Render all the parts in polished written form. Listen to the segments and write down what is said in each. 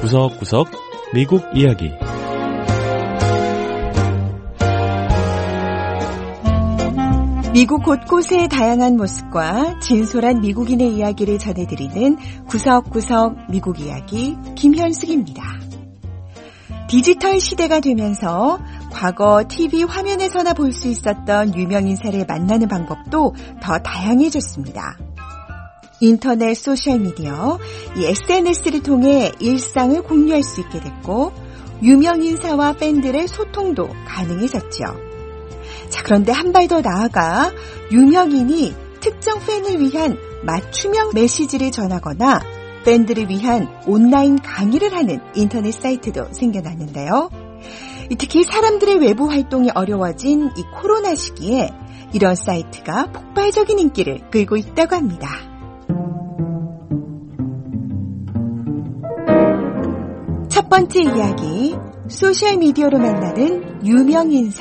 구석구석 미국 이야기. 미국 곳곳의 다양한 모습과 진솔한 미국인의 이야기를 전해드리는 구석구석 미국 이야기 김현숙입니다. 디지털 시대가 되면서 과거 TV 화면에서나 볼 수 있었던 유명인사를 만나는 방법도 더 다양해졌습니다. 인터넷 소셜미디어, 이 SNS를 통해 일상을 공유할 수 있게 됐고 유명인사와 팬들의 소통도 가능해졌죠. 자, 그런데 한 발 더 나아가 유명인이 특정 팬을 위한 맞춤형 메시지를 전하거나 팬들을 위한 온라인 강의를 하는 인터넷 사이트도 생겨났는데요. 특히 사람들의 외부 활동이 어려워진 이 코로나 시기에 이런 사이트가 폭발적인 인기를 끌고 있다고 합니다. 첫 번째 이야기, 소셜미디어로 만나는 유명인사.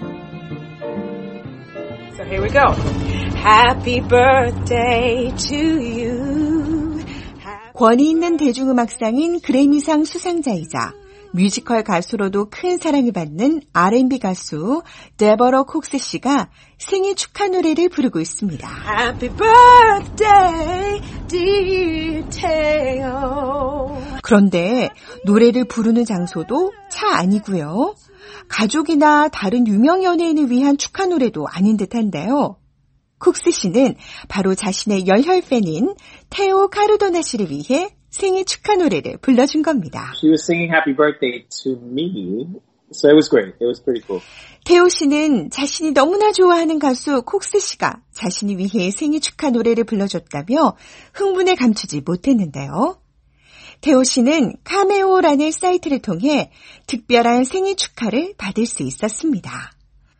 So here we go. Happy birthday to you. 권위 있는 대중음악상인 그래미상 수상자이자 뮤지컬 가수로도 큰 사랑을 받는 R&B 가수 데버러 콕스 씨가 생일 축하 노래를 부르고 있습니다. Happy birthday, dear Teo. 그런데 노래를 부르는 장소도 차 아니고요. 가족이나 다른 유명 연예인을 위한 축하 노래도 아닌 듯한데요. 콕스 씨는 바로 자신의 열혈 팬인 테오 카르도나 씨를 위해 생일 축하 노래를 불러준 겁니다. She was singing happy birthday to me, so it was great. It was pretty cool. 테오 씨는 자신이 너무나 좋아하는 가수 콕스 씨가 자신이 위해 생일 축하 노래를 불러줬다며 흥분을 감추지 못했는데요. 테오 씨는 카메오라는 사이트를 통해 특별한 생일 축하를 받을 수 있었습니다.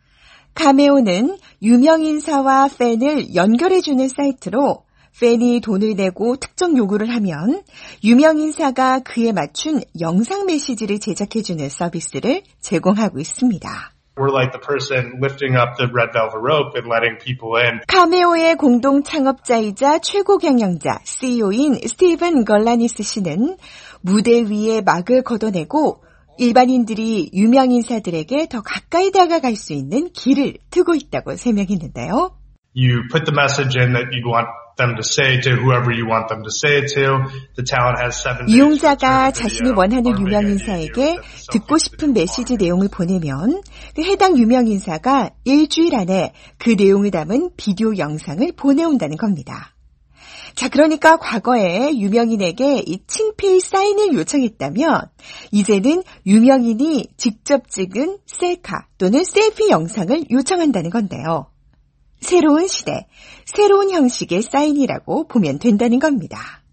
카메오는 유명인사와 팬을 연결해주는 사이트로 팬이 돈을 내고 특정 요구를 하면 유명인사가 그에 맞춘 영상 메시지를 제작해주는 서비스를 제공하고 있습니다. We're like the person lifting up the red velvet rope and letting people in. 카메오의 공동 창업자이자 최고 경영자 CEO인 스티븐 걸라니스 씨는 무대 위에 막을 걷어내고 일반인들이 유명인사들에게 더 가까이 다가갈 수 있는 길을 트고 있다고 설명했는데요. You put the message in that you want them to say to whoever you want them to say it to. The talent has 7 days. 이용자가 자신이 원하는 유명인사에게 듣고 싶은 메시지 내용을 보내면 그 해당 유명인사가 일주일 안에 그 내용을 담은 비디오 영상을 보내온다는 겁니다. 자, 그러니까 과거에 유명인에게 이 친필 사인을 요청했다면 이제는 유명인이 직접 찍은 셀카 또는 셀피 영상을 요청한다는 건데요. 새로운 시대, 새로운 형식의 사인이라고 보면 된다는 겁니다.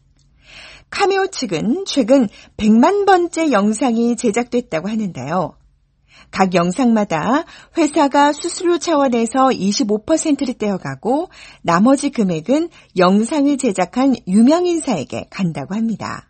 카메오 측은 최근 100만 번째 영상이 제작됐다고 하는데요. 각 영상마다 회사가 수수료 차원에서 25%를 떼어가고 나머지 금액은 영상을 제작한 유명인사에게 간다고 합니다.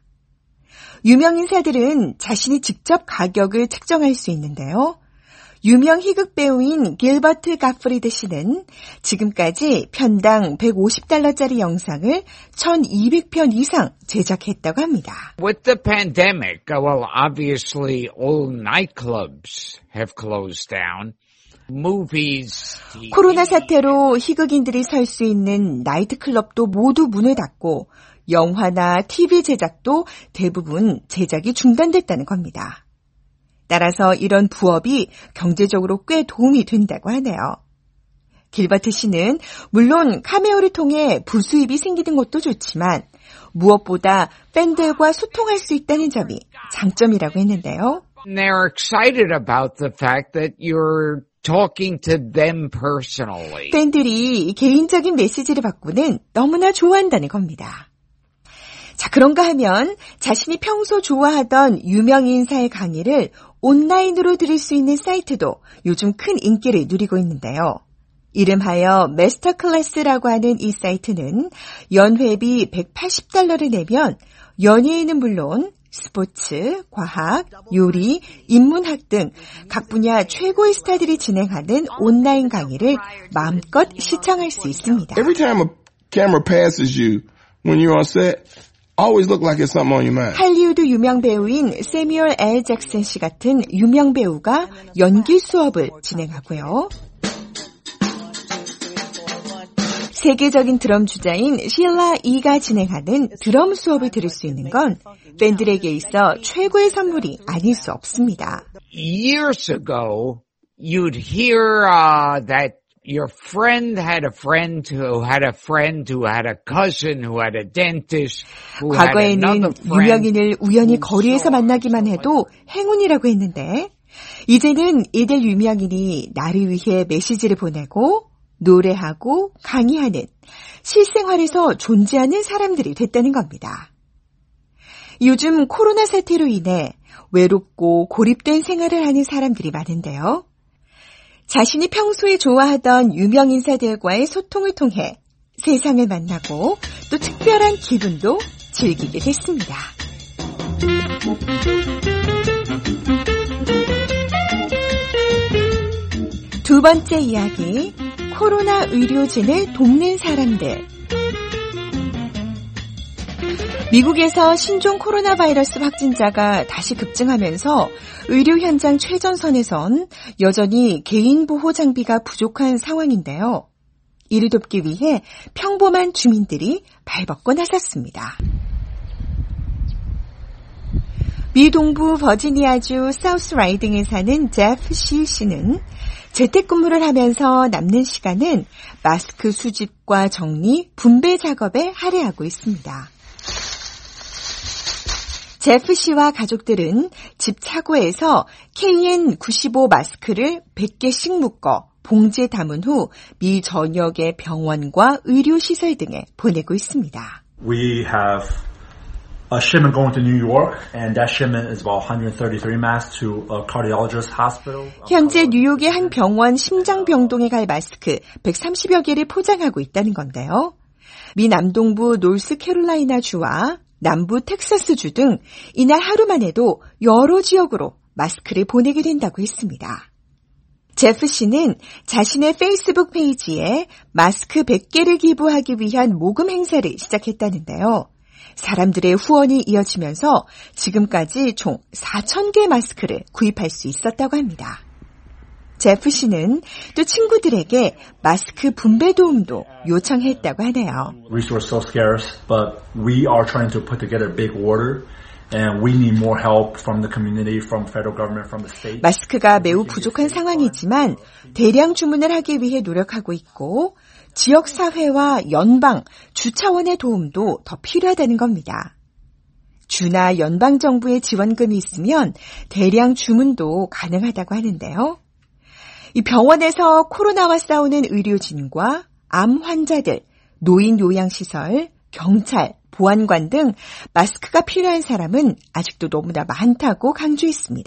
유명인사들은 자신이 직접 가격을 책정할 수 있는데요. 유명 희극 배우인 길버트 가프리드 씨는 지금까지 편당 $150짜리 영상을 1,200편 이상 제작했다고 합니다. With the pandemic, well, obviously all nightclubs have closed down. Movies, TV. 코로나 사태로 희극인들이 설 수 있는 나이트클럽도 모두 문을 닫고 영화나 TV 제작도 대부분 제작이 중단됐다는 겁니다. 따라서 이런 부업이 경제적으로 꽤 도움이 된다고 하네요. 길버트 씨는 물론 카메오를 통해 부수입이 생기는 것도 좋지만 무엇보다 팬들과 소통할 수 있다는 점이 장점이라고 했는데요. They're excited about the fact that you're talking to them personally. 팬들이 개인적인 메시지를 받고는 너무나 좋아한다는 겁니다. 자, 그런가 하면 자신이 평소 좋아하던 유명인사의 강의를 온라인으로 들을 수 있는 사이트도 요즘 큰 인기를 누리고 있는데요. 이름하여 마스터 클래스라고 하는 이 사이트는 연회비 $180를 내면 연예인은 물론 스포츠, 과학, 요리, 인문학 등 각 분야 최고의 스타들이 진행하는 온라인 강의를 마음껏 시청할 수 있습니다. Every time a camera passes you when you're on set, Always look like it's something on your mind. 할리우드 유명 배우인 세뮤얼 L. 잭슨 씨 같은 유명 배우가 연기 수업을 진행하고요. 세계적인 드럼 주자인 실라 이가 진행하는 드럼 수업을 들을 수 있는 건 팬들에게 있어 최고의 선물이 아닐 수 없습니다. Years ago, you'd hear that your friend had a friend who had a friend who had a cousin who had a dentist who had another 과거에는 friend. 유명인을 우연히 거리에서 만나기만 해도 행운이라고 했는데 이제는 이들 유명인이 나를 위해 메시지를 보내고 노래하고 강의하는 실생활에서 존재하는 사람들이 됐다는 겁니다. 요즘 코로나 사태로 인해 외롭고 고립된 생활을 하는 사람들이 많은데요. 자신이 평소에 좋아하던 유명 인사들과의 소통을 통해 세상을 만나고 또 특별한 기분도 즐기게 됐습니다. 두 번째 이야기, 코로나 의료진을 돕는 사람들. 미국에서 신종 코로나 바이러스 확진자가 다시 급증하면서 의료 현장 최전선에선 여전히 개인 보호 장비가 부족한 상황인데요. 이를 돕기 위해 평범한 주민들이 발벗고 나섰습니다. 미 동부 버지니아주 사우스 라이딩에 사는 제프 시 씨는 재택근무를 하면서 남는 시간은 마스크 수집과 정리, 분배 작업에 할애하고 있습니다. 제프 씨와 가족들은 집 차고에서 KN95 마스크를 100개씩 묶어 봉지에 담은 후 미 전역의 병원과 의료시설 등에 보내고 있습니다. We have a shipment going to New York, and that shipment is about 133 masks to a cardiologist hospital. 현재 뉴욕의 한 병원 심장병동에 갈 마스크 130여 개를 포장하고 있다는 건데요. 미 남동부 노스캐롤라이나 주와 남부 텍사스주 등 이날 하루만 해도 여러 지역으로 마스크를 보내게 된다고 했습니다. 제프 씨는 자신의 페이스북 페이지에 마스크 100개를 기부하기 위한 모금 행사를 시작했다는데요. 사람들의 후원이 이어지면서 지금까지 총 4,000개 마스크를 구입할 수 있었다고 합니다. 제프 씨는 또 친구들에게 마스크 분배 도움도 요청했다고 하네요. Resources so scarce, but we are trying to put together a big order. And we need more help from the community, from federal government, from the state. 마스크가 매우 부족한 상황이지만 대량 주문을 하기 위해 노력하고 있고 지역사회와 연방, 주 차원의 도움도 더 필요하다는 겁니다. 주나 연방정부의 지원금이 있으면 대량 주문도 가능하다고 하는데요. 이 병원에서 코로나와 싸우는 의료진과 암 환자들, 노인 요양시설, 경찰, 보안관 등 마스크가 필요한 사람은 아직도 너무나 많다고 강조했습니다.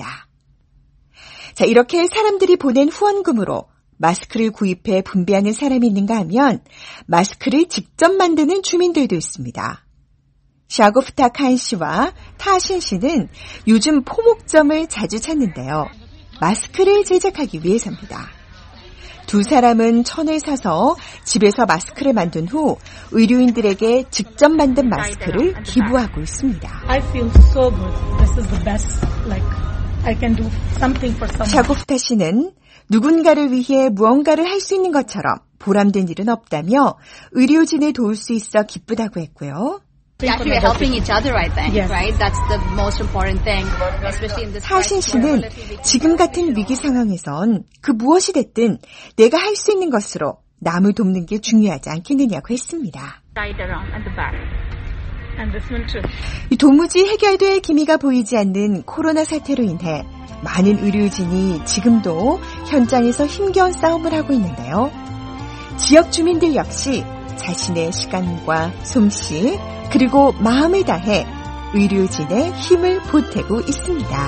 자, 이렇게 사람들이 보낸 후원금으로 마스크를 구입해 분배하는 사람이 있는가 하면 마스크를 직접 만드는 주민들도 있습니다. 샤고프타 칸 씨와 타신 씨는 요즘 포목점을 자주 찾는데요. 마스크를 제작하기 위해서입니다. 두 사람은 천을 사서 집에서 마스크를 만든 후 의료인들에게 직접 만든 마스크를 기부하고 있습니다. I feel so good. This is the best. Like I can do something for someone. 샤고프타 씨는 누군가를 위해 무언가를 할 수 있는 것처럼 보람된 일은 없다며 의료진을 도울 수 있어 기쁘다고 했고요. Actually helping each other, I think, right? That's the most important thing, especially in this 사신 씨는 지금 같은 위기 상황에선 그 무엇이 됐든 내가 할 수 있는 것으로 남을 돕는 게 중요하지 않겠느냐고 했습니다. 도무지 해결될 기미가 보이지 않는 코로나 사태로 인해 많은 의료진이 지금도 현장에서 힘겨운 싸움을 하고 있는데요. 지역 주민들 역시 자신의 시간과 솜씨 그리고 마음을 다해 의료진의 힘을 보태고 있습니다.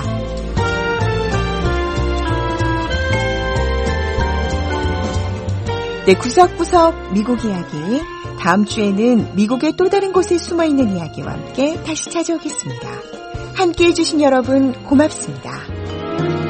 네, 구석구석 미국 이야기. 다음 주에는 미국의 또 다른 곳에 숨어있는 이야기와 함께 다시 찾아오겠습니다. 함께해 주신 여러분 고맙습니다.